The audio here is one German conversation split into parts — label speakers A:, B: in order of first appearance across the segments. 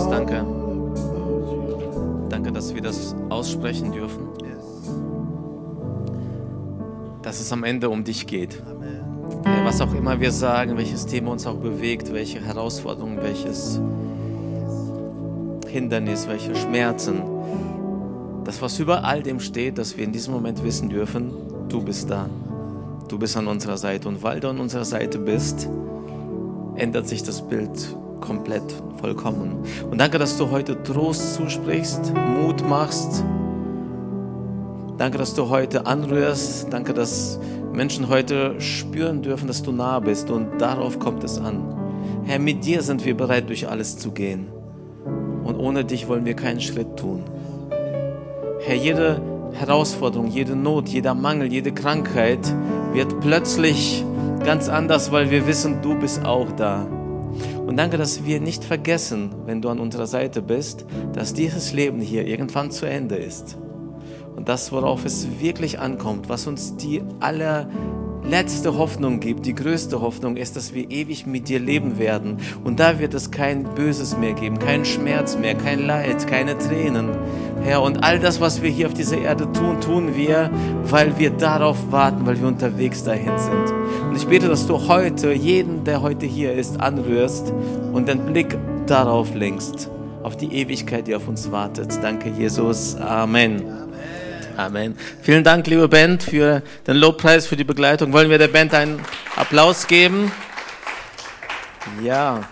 A: danke. Danke, dass wir das aussprechen dürfen, dass es am Ende um dich geht. Herr, was auch immer wir sagen, welches Thema uns auch bewegt, welche Herausforderungen, welches Hindernis, welche Schmerzen, das, was über all dem steht, dass wir in diesem Moment wissen dürfen, du bist da. Du bist an unserer Seite. Und weil du an unserer Seite bist, ändert sich das Bild komplett, vollkommen. Und danke, dass du heute Trost zusprichst, Mut machst. Danke, dass du heute anrührst. Danke, dass Menschen heute spüren dürfen, dass du nah bist. Und darauf kommt es an. Herr, mit dir sind wir bereit, durch alles zu gehen. Und ohne dich wollen wir keinen Schritt tun. Herr, jede Herausforderung, jede Not, jeder Mangel, jede Krankheit wird plötzlich ganz anders, weil wir wissen, du bist auch da. Und danke, dass wir nicht vergessen, wenn du an unserer Seite bist, dass dieses Leben hier irgendwann zu Ende ist. Und das, worauf es wirklich ankommt, was uns die allerletzte Hoffnung gibt, die größte Hoffnung ist, dass wir ewig mit dir leben werden. Und da wird es kein Böses mehr geben, keinen Schmerz mehr, kein Leid, keine Tränen. Herr, und all das, was wir hier auf dieser Erde tun, tun wir, weil wir darauf warten, weil wir unterwegs dahin sind. Und ich bete, dass du heute jeden, der heute hier ist, anrührst und den Blick darauf lenkst, auf die Ewigkeit, die auf uns wartet. Danke, Jesus. Amen. Amen. Vielen Dank, liebe Band, für den Lobpreis, für die Begleitung. Wollen wir der Band einen Applaus geben? Ja.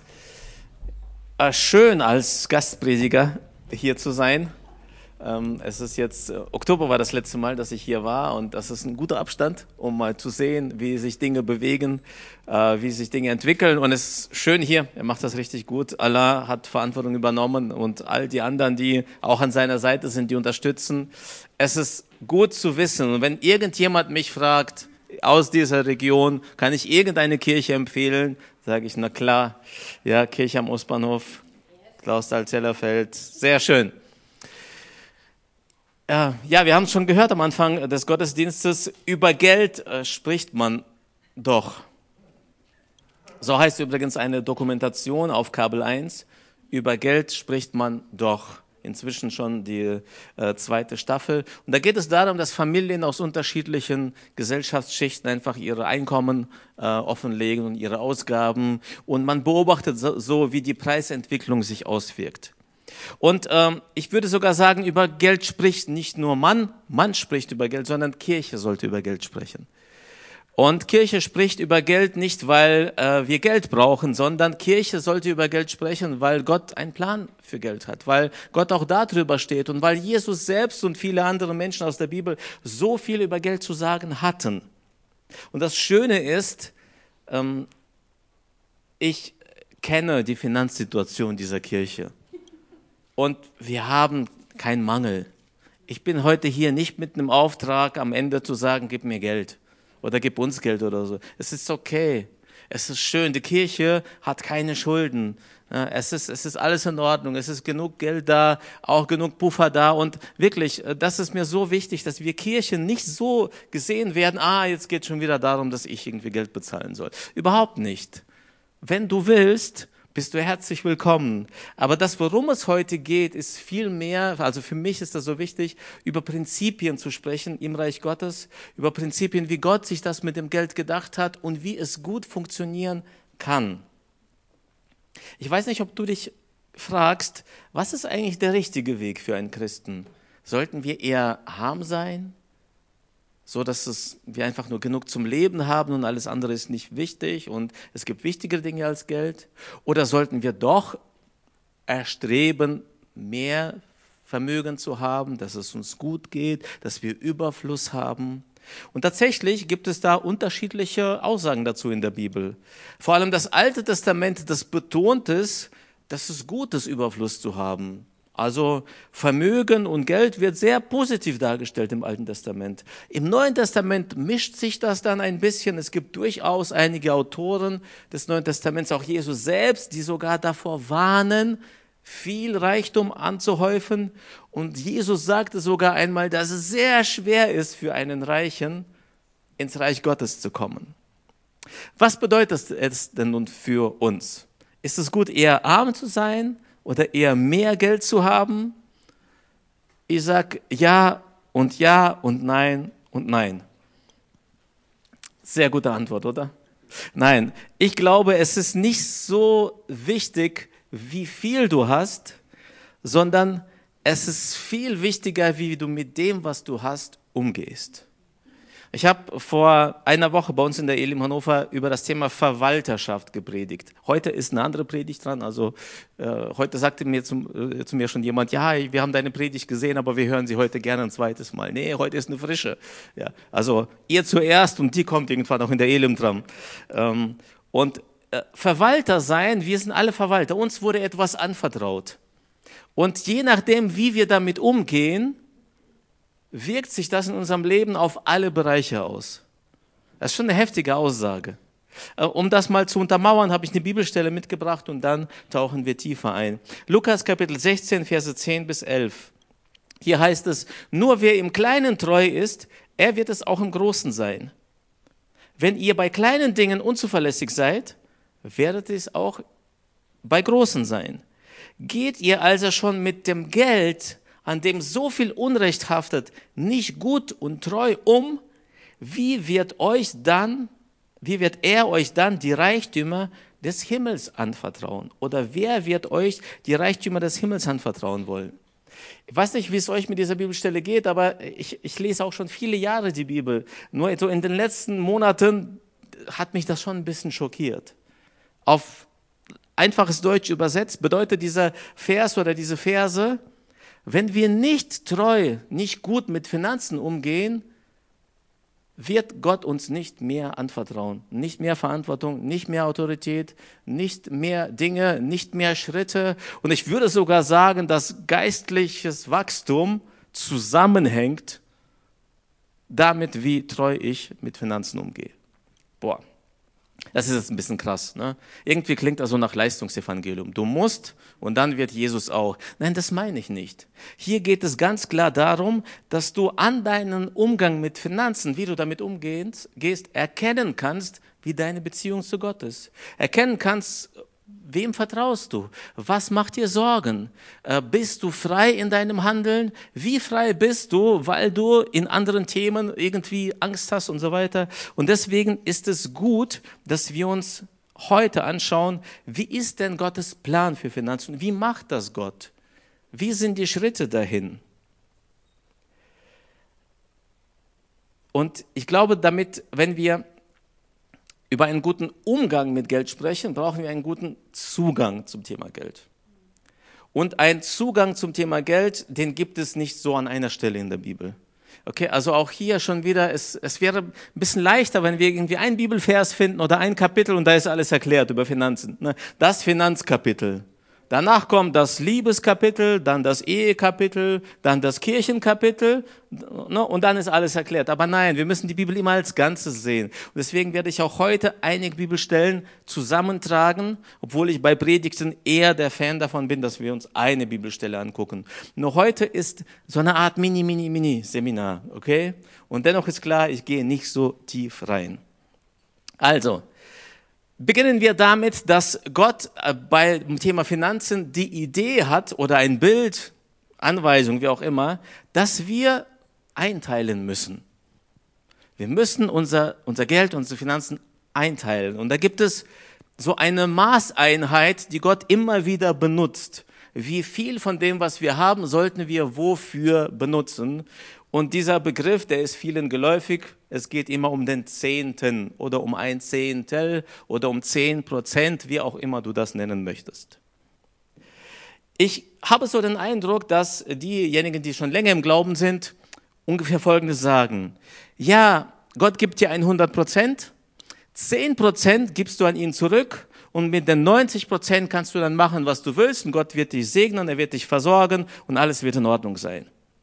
A: Schön, als Gastprediger hier zu sein. Es ist jetzt, Oktober war das letzte Mal, dass ich hier war, und das ist ein guter Abstand, um mal zu sehen, wie sich Dinge bewegen, wie sich Dinge entwickeln, und es ist schön hier, er macht das richtig gut. Allah hat Verantwortung übernommen und all die anderen, die auch an seiner Seite sind, die unterstützen. Es ist gut zu wissen, und wenn irgendjemand mich fragt, aus dieser Region, kann ich irgendeine Kirche empfehlen, sage ich, na klar, ja, Kirche am Ostbahnhof, Klausthal-Zellerfeld, sehr schön. Ja, wir haben es schon gehört am Anfang des Gottesdienstes, über Geld spricht man doch. So heißt übrigens eine Dokumentation auf Kabel 1, über Geld spricht man doch. Inzwischen schon die zweite Staffel. Und da geht es darum, dass Familien aus unterschiedlichen Gesellschaftsschichten einfach ihre Einkommen offenlegen und ihre Ausgaben. Und man beobachtet so, wie die Preisentwicklung sich auswirkt. Und ich würde sogar sagen, über Geld spricht nicht nur Mann spricht über Geld, sondern Kirche sollte über Geld sprechen. Und Kirche spricht über Geld nicht, weil wir Geld brauchen, sondern Kirche sollte über Geld sprechen, weil Gott einen Plan für Geld hat, weil Gott auch darüber steht und weil Jesus selbst und viele andere Menschen aus der Bibel so viel über Geld zu sagen hatten. Und das Schöne ist, ich kenne die Finanzsituation dieser Kirche. Und wir haben keinen Mangel. Ich bin heute hier nicht mit einem Auftrag am Ende zu sagen, gib mir Geld oder gib uns Geld oder so. Es ist okay. Es ist schön. Die Kirche hat keine Schulden. Es ist alles in Ordnung. Es ist genug Geld da, auch genug Puffer da. Und wirklich, das ist mir so wichtig, dass wir Kirchen nicht so gesehen werden, jetzt geht es schon wieder darum, dass ich irgendwie Geld bezahlen soll. Überhaupt nicht. Wenn du willst, bist du herzlich willkommen. Aber das, worum es heute geht, ist viel mehr, also für mich ist das so wichtig, über Prinzipien zu sprechen im Reich Gottes, über Prinzipien, wie Gott sich das mit dem Geld gedacht hat und wie es gut funktionieren kann. Ich weiß nicht, ob du dich fragst, was ist eigentlich der richtige Weg für einen Christen? Sollten wir eher arm sein? So, dass wir einfach nur genug zum Leben haben und alles andere ist nicht wichtig und es gibt wichtigere Dinge als Geld? Oder sollten wir doch erstreben, mehr Vermögen zu haben, dass es uns gut geht, dass wir Überfluss haben? Und tatsächlich gibt es da unterschiedliche Aussagen dazu in der Bibel. Vor allem das Alte Testament, das betont es, dass es gut ist, Überfluss zu haben. Also Vermögen und Geld wird sehr positiv dargestellt im Alten Testament. Im Neuen Testament mischt sich das dann ein bisschen. Es gibt durchaus einige Autoren des Neuen Testaments, auch Jesus selbst, die sogar davor warnen, viel Reichtum anzuhäufen. Und Jesus sagte sogar einmal, dass es sehr schwer ist für einen Reichen, ins Reich Gottes zu kommen. Was bedeutet es denn nun für uns? Ist es gut, eher arm zu sein? oder eher mehr Geld zu haben? Ich sage ja und nein und nein. Sehr gute Antwort, oder? Nein, ich glaube, es ist nicht so wichtig, wie viel du hast, sondern es ist viel wichtiger, wie du mit dem, was du hast, umgehst. Ich habe vor einer Woche bei uns in der Elim Hannover über das Thema Verwalterschaft gepredigt. Heute ist eine andere Predigt dran. Also heute sagte mir zu mir schon jemand, ja, wir haben deine Predigt gesehen, aber wir hören sie heute gerne ein zweites Mal. Nee, heute ist eine frische. Ja, also ihr zuerst und die kommt irgendwann auch in der Elim dran. Und Verwalter sein, wir sind alle Verwalter. Uns wurde etwas anvertraut. Und je nachdem, wie wir damit umgehen, wirkt sich das in unserem Leben auf alle Bereiche aus. Das ist schon eine heftige Aussage. Um das mal zu untermauern, habe ich eine Bibelstelle mitgebracht und dann tauchen wir tiefer ein. Lukas Kapitel 16, Verse 10 bis 11. Hier heißt es, nur wer im Kleinen treu ist, er wird es auch im Großen sein. Wenn ihr bei kleinen Dingen unzuverlässig seid, werdet ihr es auch bei großen sein. Geht ihr also schon mit dem Geld, an dem so viel Unrecht haftet, nicht gut und treu um, wie wird er euch dann die Reichtümer des Himmels anvertrauen? Oder wer wird euch die Reichtümer des Himmels anvertrauen wollen? Ich weiß nicht, wie es euch mit dieser Bibelstelle geht, aber ich lese auch schon viele Jahre die Bibel. Nur so in den letzten Monaten hat mich das schon ein bisschen schockiert. Auf einfaches Deutsch übersetzt bedeutet dieser Vers oder diese Verse, wenn wir nicht treu, nicht gut mit Finanzen umgehen, wird Gott uns nicht mehr anvertrauen. Nicht mehr Verantwortung, nicht mehr Autorität, nicht mehr Dinge, nicht mehr Schritte. Und ich würde sogar sagen, dass geistliches Wachstum zusammenhängt damit, wie treu ich mit Finanzen umgehe. Boah. Das ist jetzt ein bisschen krass, ne? Irgendwie klingt das so nach Leistungsevangelium. Du musst und dann wird Jesus auch. Nein, das meine ich nicht. Hier geht es ganz klar darum, dass du an deinen Umgang mit Finanzen, wie du damit umgehst, erkennen kannst, wie deine Beziehung zu Gott ist. Erkennen kannst, wem vertraust du? Was macht dir Sorgen? Bist du frei in deinem Handeln? Wie frei bist du, weil du in anderen Themen irgendwie Angst hast und so weiter? Und deswegen ist es gut, dass wir uns heute anschauen, wie ist denn Gottes Plan für Finanzen? Wie macht das Gott? Wie sind die Schritte dahin? Und ich glaube, damit, wenn wir über einen guten Umgang mit Geld sprechen, brauchen wir einen guten Zugang zum Thema Geld. Und ein Zugang zum Thema Geld, den gibt es nicht so an einer Stelle in der Bibel. Okay, also auch hier schon wieder, es wäre ein bisschen leichter, wenn wir irgendwie einen Bibelvers finden oder ein Kapitel und da ist alles erklärt über Finanzen. Das Finanzkapitel. Danach kommt das Liebeskapitel, dann das Ehekapitel, dann das Kirchenkapitel und dann ist alles erklärt. Aber nein, wir müssen die Bibel immer als Ganzes sehen. Und deswegen werde ich auch heute einige Bibelstellen zusammentragen, obwohl ich bei Predigten eher der Fan davon bin, dass wir uns eine Bibelstelle angucken. Nur heute ist so eine Art Mini-Seminar, okay? Und dennoch ist klar, ich gehe nicht so tief rein. Also, beginnen wir damit, dass Gott beim Thema Finanzen die Idee hat oder ein Bild, Anweisung, wie auch immer, dass wir einteilen müssen. Wir müssen unser Geld, unsere Finanzen einteilen. Und da gibt es so eine Maßeinheit, die Gott immer wieder benutzt. Wie viel von dem, was wir haben, sollten wir wofür benutzen? Und dieser Begriff, der ist vielen geläufig. Es geht immer um den Zehnten oder um ein Zehntel oder um 10%, wie auch immer du das nennen möchtest. Ich habe so den Eindruck, dass diejenigen, die schon länger im Glauben sind, ungefähr Folgendes sagen. Ja, Gott gibt dir 100%, 10% gibst du an ihn zurück und mit den 90% kannst du dann machen, was du willst und Gott wird dich segnen, er wird dich versorgen und alles wird in Ordnung sein.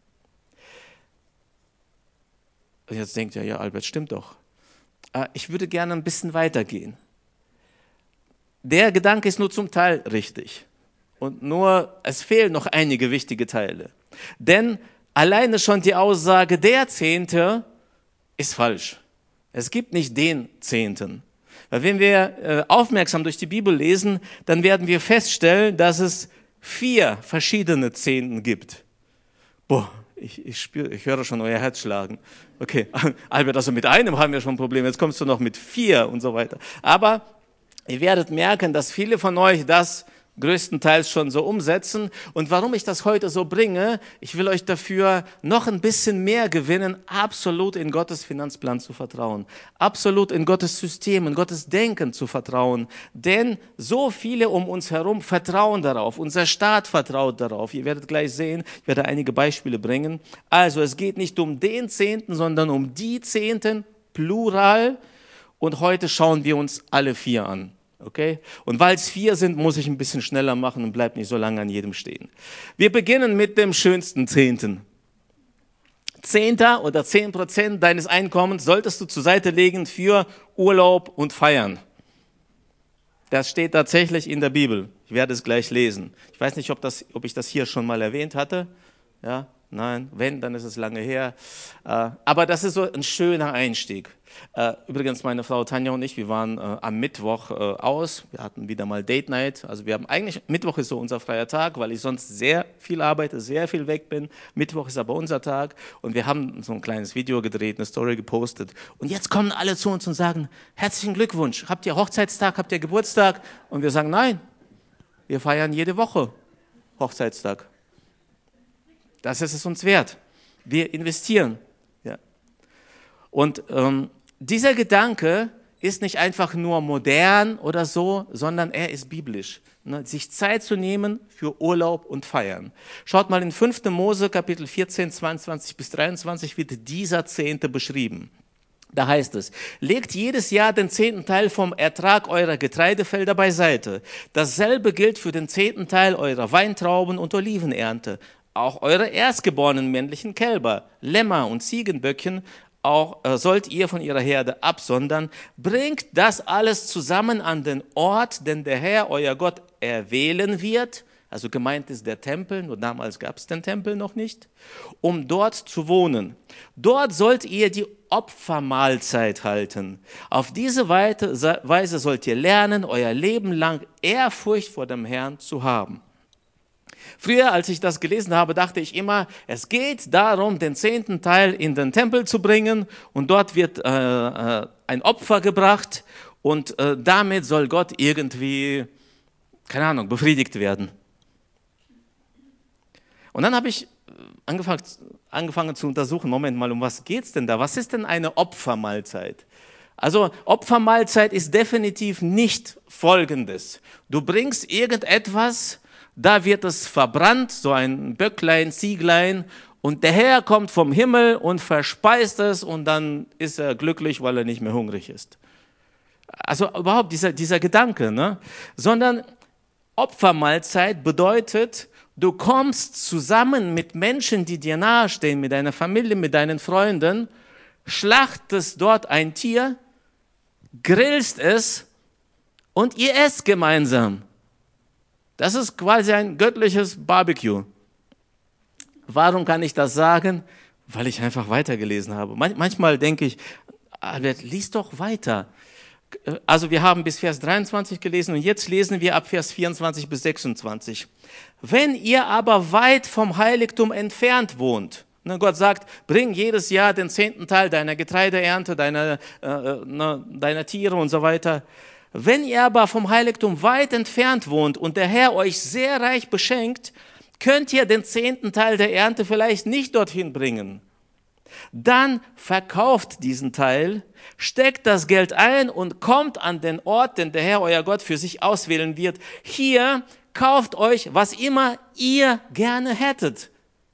A: Und jetzt denkt ihr, ja, Albert, stimmt doch. Ich würde gerne ein bisschen weitergehen. Der Gedanke ist nur zum Teil richtig. Und nur, es fehlen noch einige wichtige Teile. Denn alleine schon die Aussage, der Zehnte ist falsch. Es gibt nicht den Zehnten. Weil wenn wir aufmerksam durch die Bibel lesen, dann werden wir feststellen, dass es 4 verschiedene Zehnten gibt. Boah, ich höre schon euer Herz schlagen. Okay, Albert, also mit einem haben wir schon ein Problem, jetzt kommst du noch mit 4 und so weiter. Aber ihr werdet merken, dass viele von euch das größtenteils schon so umsetzen. Und warum ich das heute so bringe, ich will euch dafür noch ein bisschen mehr gewinnen, absolut in Gottes Finanzplan zu vertrauen, absolut in Gottes System, in Gottes Denken zu vertrauen. Denn so viele um uns herum vertrauen darauf, unser Staat vertraut darauf. Ihr werdet gleich sehen, ich werde einige Beispiele bringen. Also es geht nicht um den Zehnten, sondern um die Zehnten, plural. Und heute schauen wir uns alle 4 an. Okay? Und weil es 4 sind, muss ich ein bisschen schneller machen und bleib nicht so lange an jedem stehen. Wir beginnen mit dem schönsten Zehnten. 10. oder 10% deines Einkommens solltest du zur Seite legen für Urlaub und Feiern. Das steht tatsächlich in der Bibel. Ich werde es gleich lesen. Ich weiß nicht, ob ich das hier schon mal erwähnt hatte. Ja, nein, wenn, dann ist es lange her. Aber das ist so ein schöner Einstieg. Übrigens, meine Frau Tanja und ich, wir waren am Mittwoch aus. Wir hatten wieder mal Date Night. Also wir haben eigentlich, Mittwoch ist so unser freier Tag, weil ich sonst sehr viel arbeite, sehr viel weg bin. Mittwoch ist aber unser Tag. Und wir haben so ein kleines Video gedreht, eine Story gepostet. Und jetzt kommen alle zu uns und sagen, herzlichen Glückwunsch. Habt ihr Hochzeitstag, habt ihr Geburtstag? Und wir sagen, nein, wir feiern jede Woche Hochzeitstag. Das ist es uns wert. Wir investieren. Ja. Und dieser Gedanke ist nicht einfach nur modern oder so, sondern er ist biblisch. Ne? Sich Zeit zu nehmen für Urlaub und Feiern. Schaut mal in 5. Mose, Kapitel 14, 22 bis 23 wird dieser Zehnte beschrieben. Da heißt es, legt jedes Jahr den 10. Teil vom Ertrag eurer Getreidefelder beiseite. Dasselbe gilt für den 10. Teil eurer Weintrauben und Olivenernte. Auch eure erstgeborenen männlichen Kälber, Lämmer und Ziegenböckchen auch sollt ihr von ihrer Herde absondern. Bringt das alles zusammen an den Ort, den der Herr, euer Gott, erwählen wird. Also gemeint ist der Tempel, nur damals gab es den Tempel noch nicht, um dort zu wohnen. Dort sollt ihr die Opfermahlzeit halten. Auf diese Weise sollt ihr lernen, euer Leben lang Ehrfurcht vor dem Herrn zu haben. Früher, als ich das gelesen habe, dachte ich immer, es geht darum, den 10. Teil in den Tempel zu bringen und dort wird ein Opfer gebracht und damit soll Gott irgendwie, keine Ahnung, befriedigt werden. Und dann habe ich angefangen zu untersuchen, Moment mal, um was geht's denn da? Was ist denn eine Opfermahlzeit? Also Opfermahlzeit ist definitiv nicht Folgendes. Du bringst irgendetwas, da wird es verbrannt, so ein Böcklein, Zieglein, und der Herr kommt vom Himmel und verspeist es und dann ist er glücklich, weil er nicht mehr hungrig ist. Also überhaupt dieser Gedanke, ne? Sondern Opfermahlzeit bedeutet, du kommst zusammen mit Menschen, die dir nahestehen, mit deiner Familie, mit deinen Freunden, schlachtest dort ein Tier, grillst es und ihr esst gemeinsam. Das ist quasi ein göttliches Barbecue. Warum kann ich das sagen? Weil ich einfach weitergelesen habe. Manchmal denke ich, Albert, lies doch weiter. Also wir haben bis Vers 23 gelesen und jetzt lesen wir ab Vers 24 bis 26. Wenn ihr aber weit vom Heiligtum entfernt wohnt, ne, Gott sagt, bring jedes Jahr den 10. Teil deiner Getreideernte, deiner Tiere und so weiter. Wenn ihr aber vom Heiligtum weit entfernt wohnt und der Herr euch sehr reich beschenkt, könnt ihr den 10. Teil der Ernte vielleicht nicht dorthin bringen. Dann verkauft diesen Teil, steckt das Geld ein und kommt an den Ort, den der Herr, euer Gott, für sich auswählen wird. Hier kauft euch, was immer ihr gerne hättet.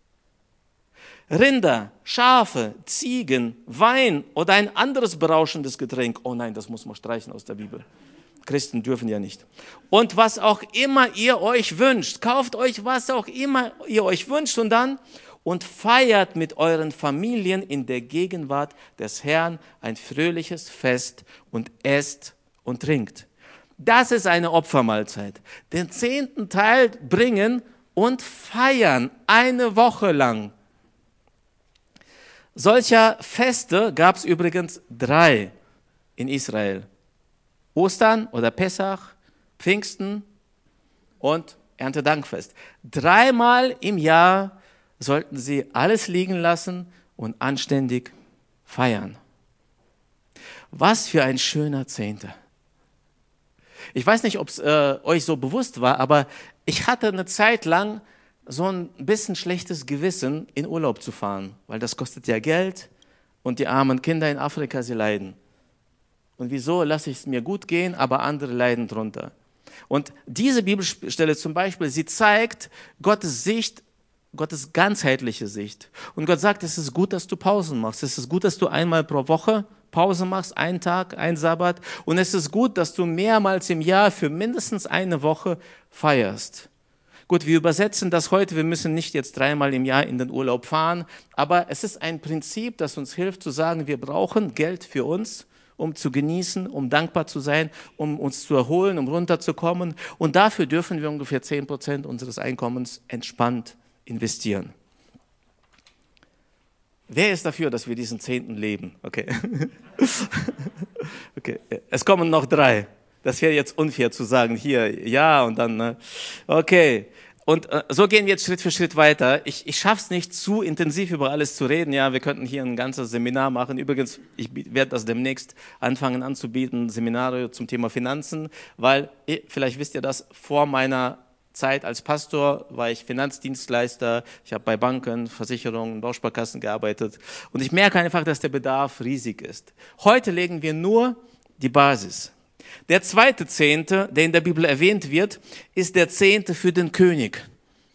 A: Rinder, Schafe, Ziegen, Wein oder ein anderes berauschendes Getränk. Oh nein, das muss man streichen aus der Bibel. Christen dürfen ja nicht. Und was auch immer ihr euch wünscht, kauft euch, was auch immer ihr euch wünscht und feiert mit euren Familien in der Gegenwart des Herrn ein fröhliches Fest und esst und trinkt. Das ist eine Opfermahlzeit. Den 10. Teil bringen und feiern eine Woche lang. Solcher Feste gab es übrigens 3 in Israel. Ostern oder Pessach, Pfingsten und Erntedankfest. 3-mal im Jahr sollten sie alles liegen lassen und anständig feiern. Was für ein schöner Zehnter. Ich weiß nicht, ob es euch so bewusst war, aber ich hatte eine Zeit lang so ein bisschen schlechtes Gewissen, in Urlaub zu fahren, weil das kostet ja Geld und die armen Kinder in Afrika, sie leiden. Und wieso lasse ich es mir gut gehen, aber andere leiden drunter? Und diese Bibelstelle zum Beispiel, sie zeigt Gottes Sicht, Gottes ganzheitliche Sicht. Und Gott sagt, es ist gut, dass du Pausen machst. Es ist gut, dass du einmal pro Woche Pause machst, einen Tag, einen Sabbat. Und es ist gut, dass du mehrmals im Jahr für mindestens eine Woche feierst. Gut, wir übersetzen das heute. Wir müssen nicht jetzt 3-mal im Jahr in den Urlaub fahren. Aber es ist ein Prinzip, das uns hilft zu sagen, wir brauchen Geld für uns, um zu genießen, um dankbar zu sein, um uns zu erholen, um runterzukommen. Und dafür dürfen wir ungefähr 10% unseres Einkommens entspannt investieren. Wer ist dafür, dass wir diesen 10. leben? Okay. Okay. Es kommen noch 3. Das wäre jetzt unfair zu sagen, hier, ja und dann, ne? Okay. Und so gehen wir jetzt Schritt für Schritt weiter. Ich schaffe es nicht, zu intensiv über alles zu reden. Ja, wir könnten hier ein ganzes Seminar machen. Übrigens, ich werde das demnächst anfangen anzubieten, Seminare zum Thema Finanzen, weil, vielleicht wisst ihr das, vor meiner Zeit als Pastor war ich Finanzdienstleister, ich habe bei Banken, Versicherungen, Bausparkassen gearbeitet und ich merke einfach, dass der Bedarf riesig ist. Heute legen wir nur die Basis. Der zweite Zehnte, der in der Bibel erwähnt wird, ist der Zehnte für den König.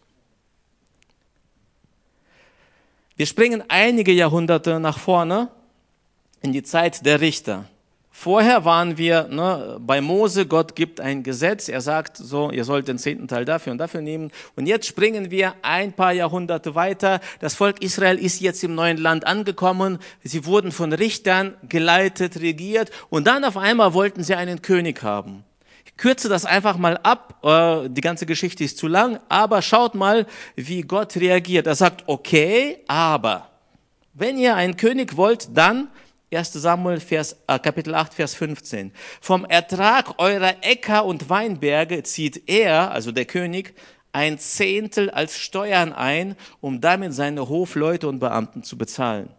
A: Wir springen einige Jahrhunderte nach vorne in die Zeit der Richter. Vorher waren wir bei Mose, Gott gibt ein Gesetz, er sagt so, ihr sollt den 10. Teil dafür und dafür nehmen. Und jetzt springen wir ein paar Jahrhunderte weiter. Das Volk Israel ist jetzt im neuen Land angekommen. Sie wurden von Richtern geleitet, regiert und dann auf einmal wollten sie einen König haben. Ich kürze das einfach mal ab, die ganze Geschichte ist zu lang, aber schaut mal, wie Gott reagiert. Er sagt, okay, aber wenn ihr einen König wollt, dann 1. Samuel Kapitel 8, Vers 15. Vom Ertrag eurer Äcker und Weinberge zieht er, also der König, 1/10 als Steuern ein, um damit seine Hofleute und Beamten zu bezahlen.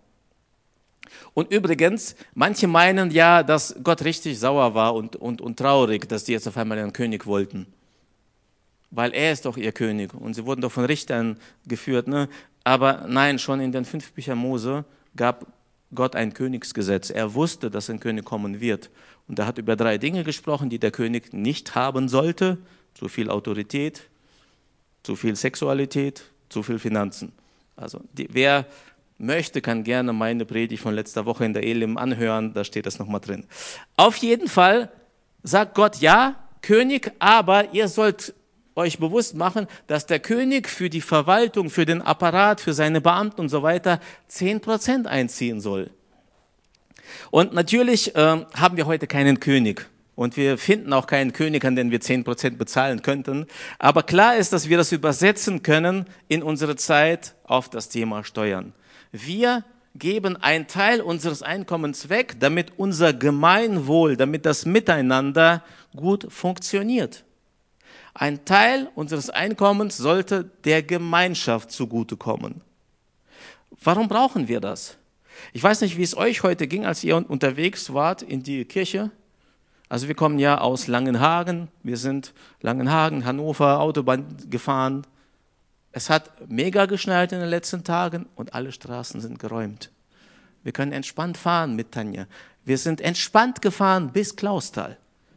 A: Und übrigens, manche meinen ja, dass Gott richtig sauer war und traurig, dass die jetzt auf einmal einen König wollten. Weil er ist doch ihr König und sie wurden doch von Richtern geführt. Ne? Aber nein, schon in den 5 Büchern Mose gab Gott ein Königsgesetz. Er wusste, dass ein König kommen wird. Und er hat über 3 Dinge gesprochen, die der König nicht haben sollte. Zu viel Autorität, zu viel Sexualität, zu viel Finanzen. Also wer möchte, kann gerne meine Predigt von letzter Woche in der Elim anhören. Da steht das nochmal drin. Auf jeden Fall sagt Gott, ja, König, aber ihr sollt euch bewusst machen, dass der König für die Verwaltung, für den Apparat, für seine Beamten und so weiter 10% einziehen soll. Und natürlich haben wir heute keinen König. Und wir finden auch keinen König, an den wir 10% bezahlen könnten. Aber klar ist, dass wir das übersetzen können in unsere Zeit auf das Thema Steuern. Wir geben einen Teil unseres Einkommens weg, damit unser Gemeinwohl, damit das Miteinander gut funktioniert. Ein Teil unseres Einkommens sollte der Gemeinschaft zugutekommen. Warum brauchen wir das? Ich weiß nicht, wie es euch heute ging, als ihr unterwegs wart in die Kirche. Also wir kommen ja aus Langenhagen. Wir sind Langenhagen, Hannover, Autobahn gefahren. Es hat mega geschneit in den letzten Tagen und alle Straßen sind geräumt. Wir können entspannt fahren mit Tanja. Wir sind entspannt gefahren bis Clausthal.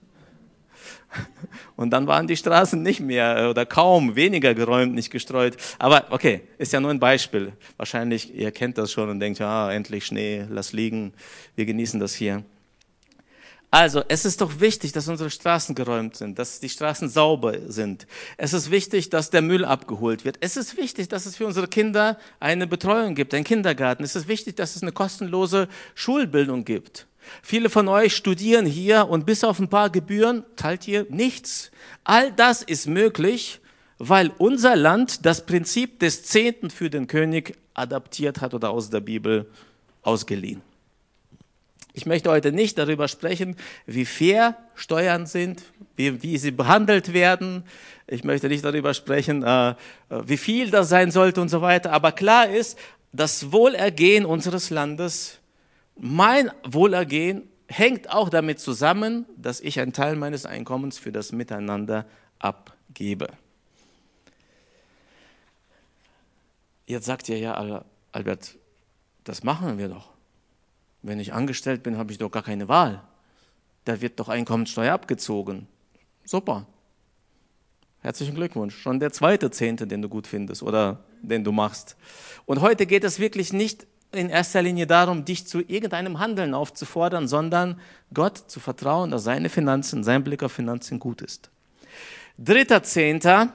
A: Und dann waren die Straßen nicht mehr oder kaum weniger geräumt, nicht gestreut. Aber okay, ist ja nur ein Beispiel. Wahrscheinlich, ihr kennt das schon und denkt, ja, endlich Schnee, lass liegen, wir genießen das hier. Also, es ist doch wichtig, dass unsere Straßen geräumt sind, dass die Straßen sauber sind. Es ist wichtig, dass der Müll abgeholt wird. Es ist wichtig, dass es für unsere Kinder eine Betreuung gibt, einen Kindergarten. Es ist wichtig, dass es eine kostenlose Schulbildung gibt. Viele von euch studieren hier und bis auf ein paar Gebühren zahlt ihr nichts. All das ist möglich, weil unser Land das Prinzip des 10. für den König adaptiert hat oder aus der Bibel ausgeliehen. Ich möchte heute nicht darüber sprechen, wie fair Steuern sind, wie sie behandelt werden. Ich möchte nicht darüber sprechen, wie viel das sein sollte und so weiter. Aber klar ist, das Wohlergehen unseres Landes, mein Wohlergehen, hängt auch damit zusammen, dass ich einen Teil meines Einkommens für das Miteinander abgebe. Jetzt sagt ihr, ja, Albert, das machen wir doch. Wenn ich angestellt bin, habe ich doch gar keine Wahl. Da wird doch Einkommensteuer abgezogen. Super. Herzlichen Glückwunsch. Schon der zweite Zehnte, den du gut findest oder den du machst. Und heute geht es wirklich nicht in erster Linie darum, dich zu irgendeinem Handeln aufzufordern, sondern Gott zu vertrauen, dass seine Finanzen, sein Blick auf Finanzen gut ist. Dritter Zehnter,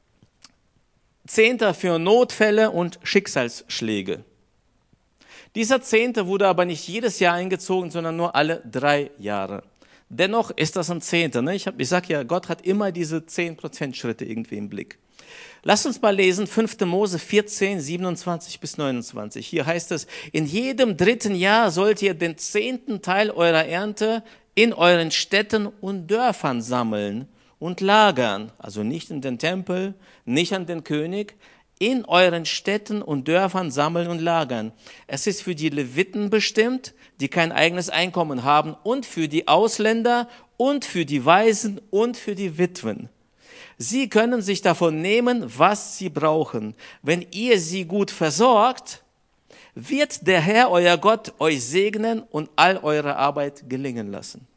A: Zehnter für Notfälle und Schicksalsschläge. Dieser Zehnte wurde aber nicht jedes Jahr eingezogen, sondern nur alle 3 Jahre. Dennoch ist das ein Zehnter. Ne? Ich sage ja, Gott hat immer diese 10% Schritte irgendwie im Blick. Lasst uns mal lesen, 5. Mose 14, 27 bis 29. Hier heißt es, in jedem 3. Jahr sollt ihr den 10. Teil eurer Ernte in euren Städten und Dörfern sammeln und lagern. Also nicht in den Tempel, nicht an den König, in euren Städten und Dörfern sammeln und lagern. Es ist für die Leviten bestimmt, die kein eigenes Einkommen haben, und für die Ausländer und für die Waisen und für die Witwen. Sie können sich davon nehmen, was sie brauchen. Wenn ihr sie gut versorgt, wird der Herr, euer Gott, euch segnen und all eure Arbeit gelingen lassen.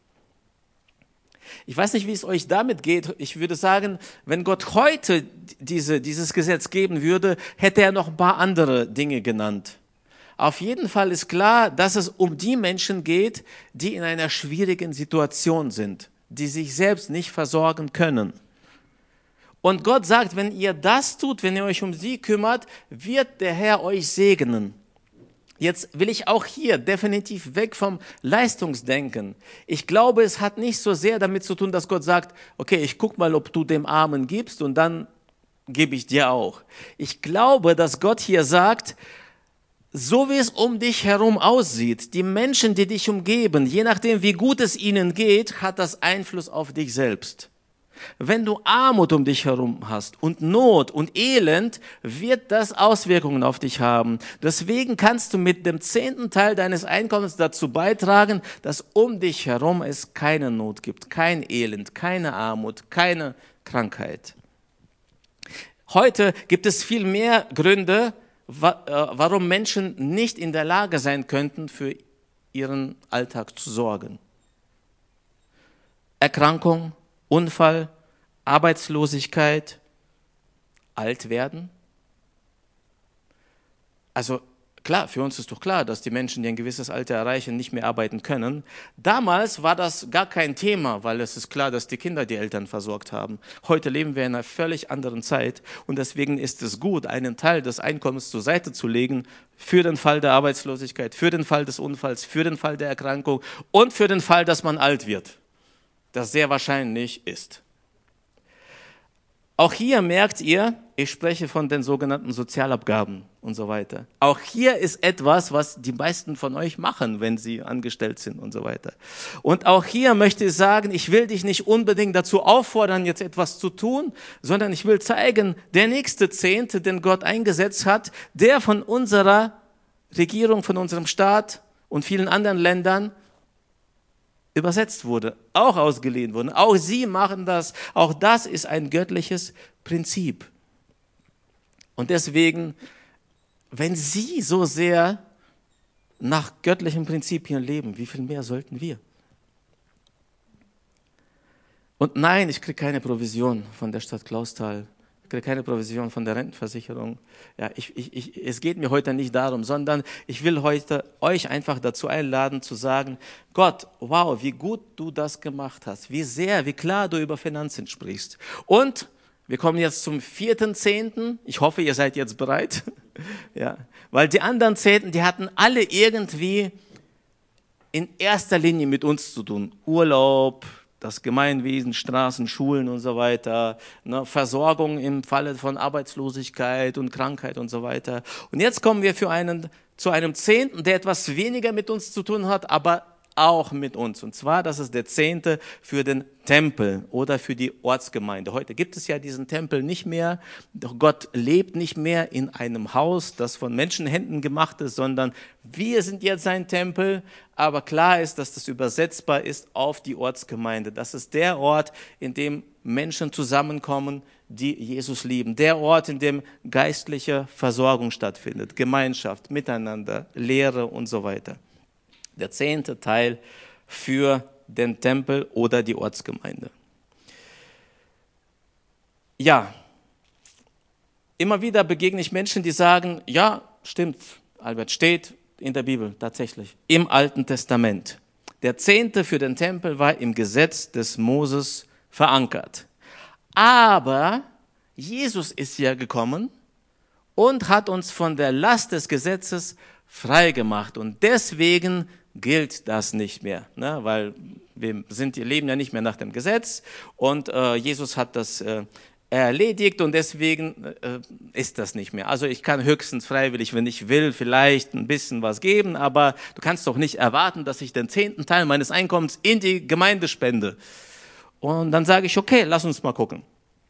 A: Ich weiß nicht, wie es euch damit geht. Ich würde sagen, wenn Gott heute dieses Gesetz geben würde, hätte er noch ein paar andere Dinge genannt. Auf jeden Fall ist klar, dass es um die Menschen geht, die in einer schwierigen Situation sind, die sich selbst nicht versorgen können. Und Gott sagt, wenn ihr das tut, wenn ihr euch um sie kümmert, wird der Herr euch segnen. Jetzt will ich auch hier definitiv weg vom Leistungsdenken. Ich glaube, es hat nicht so sehr damit zu tun, dass Gott sagt, okay, ich guck mal, ob du dem Armen gibst und dann gebe ich dir auch. Ich glaube, dass Gott hier sagt, so wie es um dich herum aussieht, die Menschen, die dich umgeben, je nachdem, wie gut es ihnen geht, hat das Einfluss auf dich selbst. Wenn du Armut um dich herum hast und Not und Elend, wird das Auswirkungen auf dich haben. Deswegen kannst du mit dem 10. Teil deines Einkommens dazu beitragen, dass um dich herum es keine Not gibt, kein Elend, keine Armut, keine Krankheit. Heute gibt es viel mehr Gründe, warum Menschen nicht in der Lage sein könnten, für ihren Alltag zu sorgen. Erkrankung, Unfall, Arbeitslosigkeit, alt werden. Also klar, für uns ist doch klar, dass die Menschen, die ein gewisses Alter erreichen, nicht mehr arbeiten können. Damals war das gar kein Thema, weil es ist klar, dass die Kinder die Eltern versorgt haben. Heute leben wir in einer völlig anderen Zeit und deswegen ist es gut, einen Teil des Einkommens zur Seite zu legen für den Fall der Arbeitslosigkeit, für den Fall des Unfalls, für den Fall der Erkrankung und für den Fall, dass man alt wird. Das sehr wahrscheinlich ist. Auch hier merkt ihr, ich spreche von den sogenannten Sozialabgaben und so weiter. Auch hier ist etwas, was die meisten von euch machen, wenn sie angestellt sind und so weiter. Und auch hier möchte ich sagen, ich will dich nicht unbedingt dazu auffordern, jetzt etwas zu tun, sondern ich will zeigen, der nächste 10., den Gott eingesetzt hat, der von unserer Regierung, von unserem Staat und vielen anderen Ländern übersetzt wurde, auch ausgeliehen wurde. Auch sie machen das. Auch das ist ein göttliches Prinzip. Und deswegen, wenn sie so sehr nach göttlichen Prinzipien leben, wie viel mehr sollten wir? Und nein, ich kriege keine Provision von der Stadt Clausthal. Ich kriege keine Provision von der Rentenversicherung. Ja, es geht mir heute nicht darum, sondern ich will heute euch einfach dazu einladen, zu sagen, Gott, wow, wie gut du das gemacht hast, wie klar du über Finanzen sprichst. Und wir kommen jetzt zum 4. Zehnten. Ich hoffe, ihr seid jetzt bereit. Ja, weil die anderen Zehnten, die hatten alle irgendwie in erster Linie mit uns zu tun. Urlaub, das Gemeinwesen, Straßen, Schulen und so weiter, ne, Versorgung im Falle von Arbeitslosigkeit und Krankheit und so weiter. Und jetzt kommen wir zu einem Zehnten, der etwas weniger mit uns zu tun hat, aber auch mit uns. Und zwar, das ist der Zehnte für den Tempel oder für die Ortsgemeinde. Heute gibt es ja diesen Tempel nicht mehr. Doch Gott lebt nicht mehr in einem Haus, das von Menschenhänden gemacht ist, sondern wir sind jetzt sein Tempel. Aber klar ist, dass das übersetzbar ist auf die Ortsgemeinde. Das ist der Ort, in dem Menschen zusammenkommen, die Jesus lieben. Der Ort, in dem geistliche Versorgung stattfindet, Gemeinschaft, Miteinander, Lehre und so weiter. Der 10. Teil für den Tempel oder die Ortsgemeinde. Ja, immer wieder begegne ich Menschen, die sagen, ja, stimmt, Albert, steht in der Bibel tatsächlich, im Alten Testament. Der 10. für den Tempel war im Gesetz des Moses verankert. Aber Jesus ist ja gekommen und hat uns von der Last des Gesetzes frei gemacht. Und deswegen gilt das nicht mehr, ne? Weil wir leben ja nicht mehr nach dem Gesetz und Jesus hat das erledigt und deswegen ist das nicht mehr. Also ich kann höchstens freiwillig, wenn ich will, vielleicht ein bisschen was geben, aber du kannst doch nicht erwarten, dass ich den 10. Teil meines Einkommens in die Gemeinde spende. Und dann sage ich, okay, lass uns mal gucken.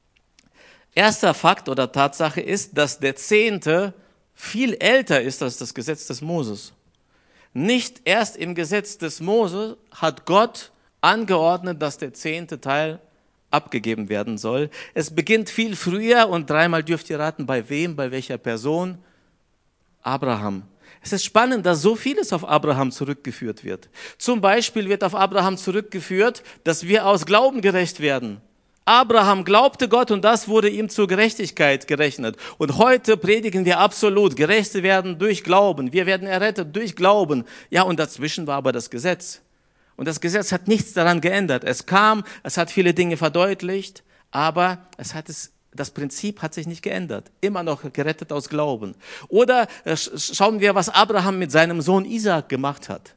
A: Erster Fakt oder Tatsache ist, dass der 10. viel älter ist als das Gesetz des Moses. Nicht erst im Gesetz des Moses hat Gott angeordnet, dass der 10. Teil abgegeben werden soll. Es beginnt viel früher und dreimal dürft ihr raten, bei wem, bei welcher Person? Abraham. Es ist spannend, dass so vieles auf Abraham zurückgeführt wird. Zum Beispiel wird auf Abraham zurückgeführt, dass wir aus Glauben gerecht werden. Abraham glaubte Gott und das wurde ihm zur Gerechtigkeit gerechnet. Und heute predigen wir absolut, Gerechte werden durch Glauben. Wir werden errettet durch Glauben. Ja, und dazwischen war aber das Gesetz. Und das Gesetz hat nichts daran geändert. Es kam, es hat viele Dinge verdeutlicht, aber das Prinzip hat sich nicht geändert. Immer noch gerettet aus Glauben. Oder schauen wir, was Abraham mit seinem Sohn Isaak gemacht hat.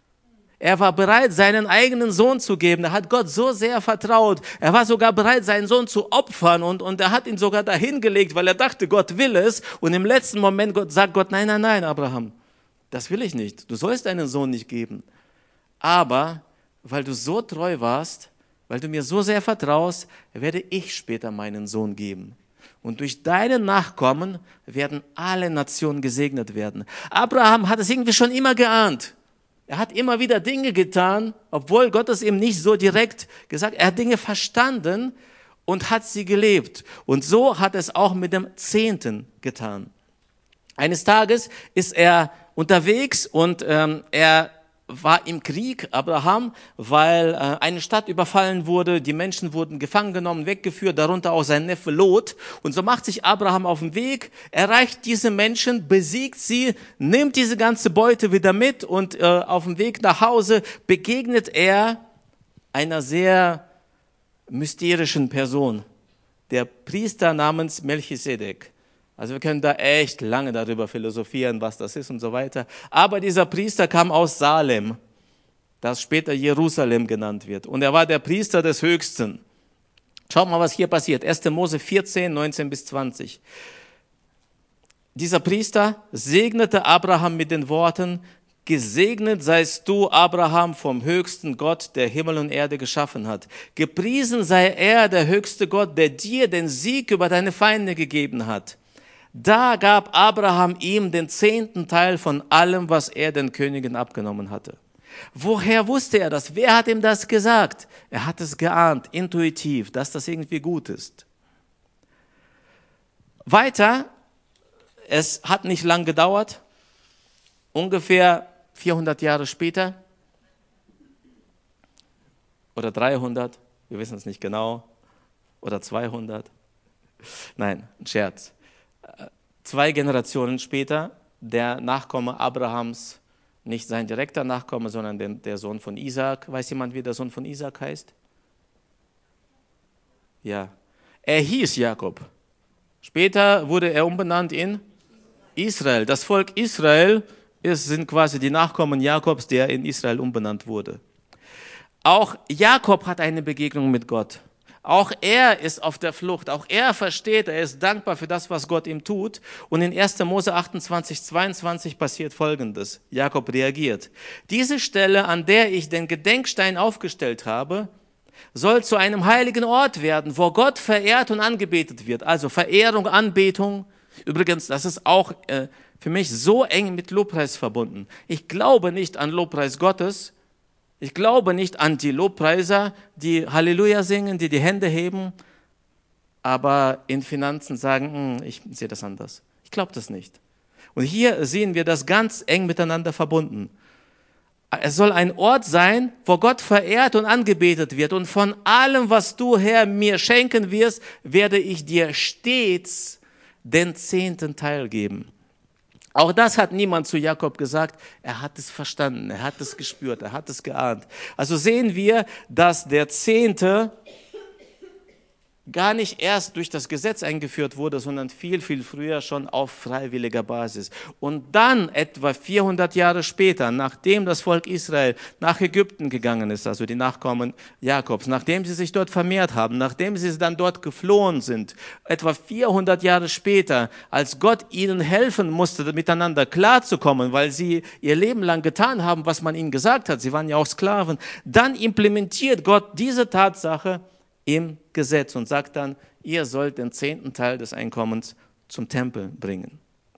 A: Er war bereit, seinen eigenen Sohn zu geben. Er hat Gott so sehr vertraut. Er war sogar bereit, seinen Sohn zu opfern und er hat ihn sogar dahin gelegt, weil er dachte, Gott will es. Und im letzten Moment sagt Gott, nein, nein, nein, Abraham, das will ich nicht. Du sollst deinen Sohn nicht geben. Aber weil du so treu warst, weil du mir so sehr vertraust, werde ich später meinen Sohn geben. Und durch deine Nachkommen werden alle Nationen gesegnet werden. Abraham hat es irgendwie schon immer geahnt. Er hat immer wieder Dinge getan, obwohl Gott es ihm nicht so direkt gesagt hat. Er hat Dinge verstanden und hat sie gelebt. Und so hat es auch mit dem 10. getan. Eines Tages ist er unterwegs und er war im Krieg, Abraham, weil eine Stadt überfallen wurde, die Menschen wurden gefangen genommen, weggeführt, darunter auch sein Neffe Lot. Und so macht sich Abraham auf den Weg, erreicht diese Menschen, besiegt sie, nimmt diese ganze Beute wieder mit und auf dem Weg nach Hause begegnet er einer sehr mysterischen Person, der Priester namens Melchisedek. Also wir können da echt lange darüber philosophieren, was das ist und so weiter. Aber dieser Priester kam aus Salem, das später Jerusalem genannt wird. Und er war der Priester des Höchsten. Schaut mal, was hier passiert. 1. Mose 14, 19 bis 20. Dieser Priester segnete Abraham mit den Worten, gesegnet seist du, Abraham, vom höchsten Gott, der Himmel und Erde geschaffen hat. Gepriesen sei er, der höchste Gott, der dir den Sieg über deine Feinde gegeben hat. Da gab Abraham ihm den 10. Teil von allem, was er den Königen abgenommen hatte. Woher wusste er das? Wer hat ihm das gesagt? Er hat es geahnt, intuitiv, dass das irgendwie gut ist. Weiter, es hat nicht lang gedauert, ungefähr 400 Jahre später oder 300, wir wissen es nicht genau, oder 200. Nein, ein Scherz. 2 Generationen später, der Nachkomme Abrahams, nicht sein direkter Nachkomme, sondern der Sohn von Isaak. Weiß jemand, wie der Sohn von Isaak heißt? Ja, er hieß Jakob. Später wurde er umbenannt in Israel. Das Volk Israel sind quasi die Nachkommen Jakobs, der in Israel umbenannt wurde. Auch Jakob hat eine Begegnung mit Gott. Auch er ist auf der Flucht. Auch er versteht, er ist dankbar für das, was Gott ihm tut. Und in 1. Mose 28, 22 passiert Folgendes. Jakob reagiert. Diese Stelle, an der ich den Gedenkstein aufgestellt habe, soll zu einem heiligen Ort werden, wo Gott verehrt und angebetet wird. Also Verehrung, Anbetung. Übrigens, das ist auch für mich so eng mit Lobpreis verbunden. Ich glaube nicht an Lobpreis Gottes. Ich glaube nicht an die Lobpreiser, die Halleluja singen, die Hände heben, aber in Finanzen sagen, ich sehe das anders. Ich glaube das nicht. Und hier sehen wir das ganz eng miteinander verbunden. Es soll ein Ort sein, wo Gott verehrt und angebetet wird. Und von allem, was du, Herr, mir schenken wirst, werde ich dir stets den 10. Teil geben. Auch das hat niemand zu Jakob gesagt. Er hat es verstanden, er hat es gespürt, er hat es geahnt. Also sehen wir, dass der 10. gar nicht erst durch das Gesetz eingeführt wurde, sondern viel, viel früher schon auf freiwilliger Basis. Und dann etwa 400 Jahre später, nachdem das Volk Israel nach Ägypten gegangen ist, also die Nachkommen Jakobs, nachdem sie sich dort vermehrt haben, nachdem sie dann dort geflohen sind, etwa 400 Jahre später, als Gott ihnen helfen musste, miteinander klarzukommen, weil sie ihr Leben lang getan haben, was man ihnen gesagt hat, sie waren ja auch Sklaven, dann implementiert Gott diese Tatsache im Gesetz und sagt dann, ihr sollt den 10. Teil des Einkommens zum Tempel bringen.